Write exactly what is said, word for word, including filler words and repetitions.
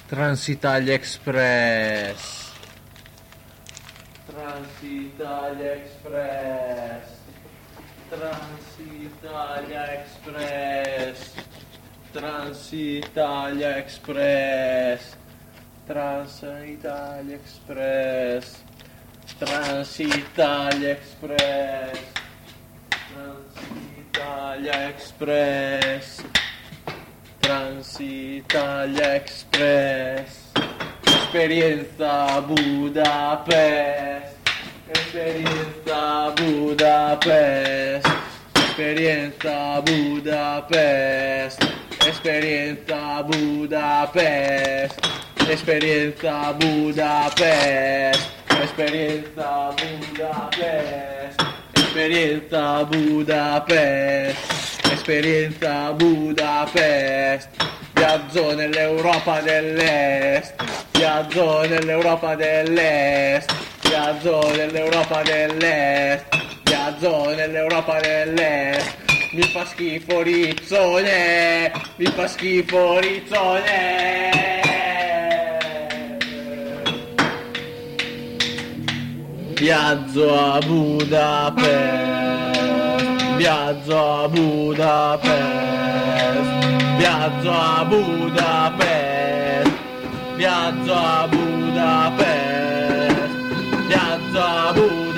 Transitalia Express. Transitalia Express. Transitalia Express. Transitalia Express. Transitalia Express. Transitalia Express. Transitalia Express. Transitalia Express. Esperienza Budapest. Esperienza Budapest. Esperienza Budapest. Esperienza Budapest. Esperienza Budapest. Esperienza Budapest. Esperienza Budapest. Esperienza Budapest. Viaggio nell'Europa dell'Est. Viaggio nell'Europa dell'Est. Viaggio nell'Europa dell'Est. Viaggio nell'Europa dell'Est. Mi fa schifo Rizzone. Mi fa schifo Rizzone. Viaggio a Budapest. Viaggio a Budapest. Viaggio a Budapest. Viaggio a Budapest. Viaggio a Budapest.